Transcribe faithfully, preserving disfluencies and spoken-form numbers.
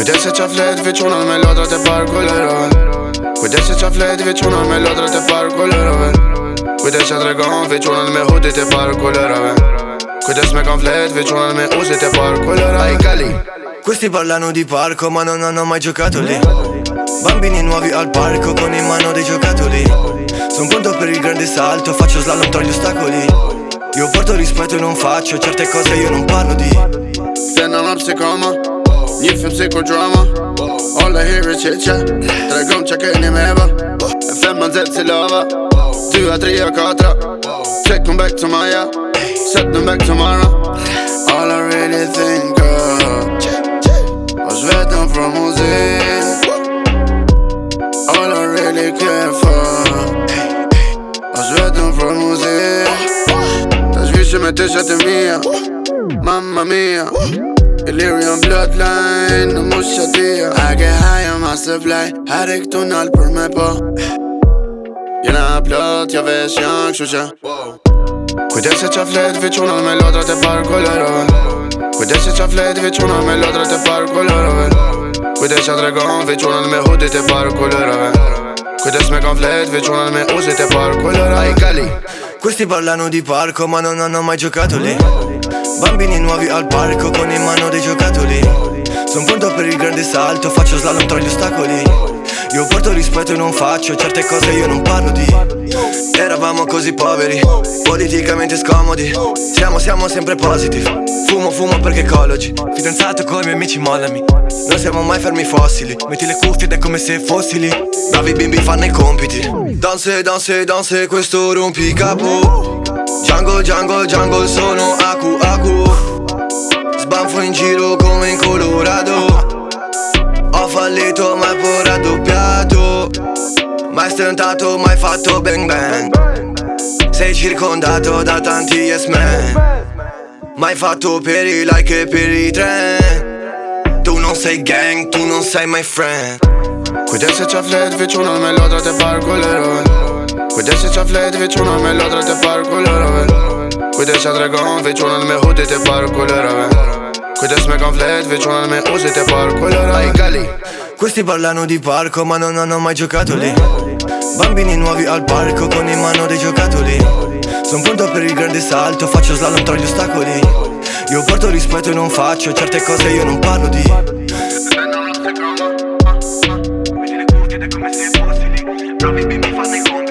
Kujdes se qa flet veçuna me lodrat e parkullerove. Kujdes se qa flet veçuna me lodrat e parkullerove. Kujdes që tregon veçunën me hudit e parkullerove. Kujdes me kan flet veçunën me usit e parkullerove. Ai Gali. Questi parlano di parco ma non hanno mai giocato lì. Bambini nuovi al parco con in mano dei giocattoli. Son pronto per il grande salto, faccio slalom tra gli ostacoli. Io porto rispetto e non faccio certe cose, io non parlo di Fennan up psykoma, një film psychodrama. All I hear is chit-chat, tregon që keni meva. E femma nxet si lava, dyja, trija, katra. Take them back to Maya, set them back tomorrow. All I really think of është vetëm për muzik. All I really care for është vetëm për muzik. Ta zhvishe me të shatë mia, mamma mia. Illyrian bloodline në mushatia. I get high on my supply, herë këtu nalë për me po. Jena plot, ja vesh janë kështu që Kujdes se qa flet veçuna me lodrat e parkullerove. Kujdes se qa flet veçuna me lodrat e parkullerove. Kujdes që tregon veçunën me hudit e parkullerove. Kujdes me kan flet veçunën me usit e parkullerove. Ai Gali. Questi parlano di parco ma non hanno mai giocato lì. Bambini nuovi al parco con in mano dei giocattoli. Son pronto per il grande salto, faccio slalom tra gli ostacoli. Io porto rispetto e non faccio certe cose, io non parlo di eravamo così poveri, politicamente scomodi. Siamo, siamo sempre positive. Fumo, fumo perché ecologi. Fidanzato coi miei amici, mollami. Non siamo mai fermi fossili. Metti le cuffie ed è come se fossi lì. Bravi bimbi fanno i compiti. Danse, danse, danse, questo rompicapo. Jungle, jungle, jungle, sono Aku, Aku. Sbanfo in giro come in Colorado. Ho fallito ma poi raddoppiato. Mai stentato, mai fatto bang bang. Sei circondato da tanti yes man. Mai fatto per i like e per i trend. Tu non sei gang, tu non sei my friend. Kujdes se qa flet veçuna me lodrat e parkullerove. Kujdes se qa flet veçuna me lodrat e parkullerove. Kujdes që tregon veçunën me hudit e parkullerove. Kujdes me kan flet veçunën me usit e parkullerove. Ai Gali. Questi parlano di parco ma non hanno mai giocato lì. Bambini nuovi al parco con in mano dei giocattoli. Son pronto per il grande salto, faccio slalom tra gli ostacoli. Io porto rispetto e non faccio certe cose, io non parlo di metti le cuffie ed è come se fossi lì. Bravi bimbi fanno i conti.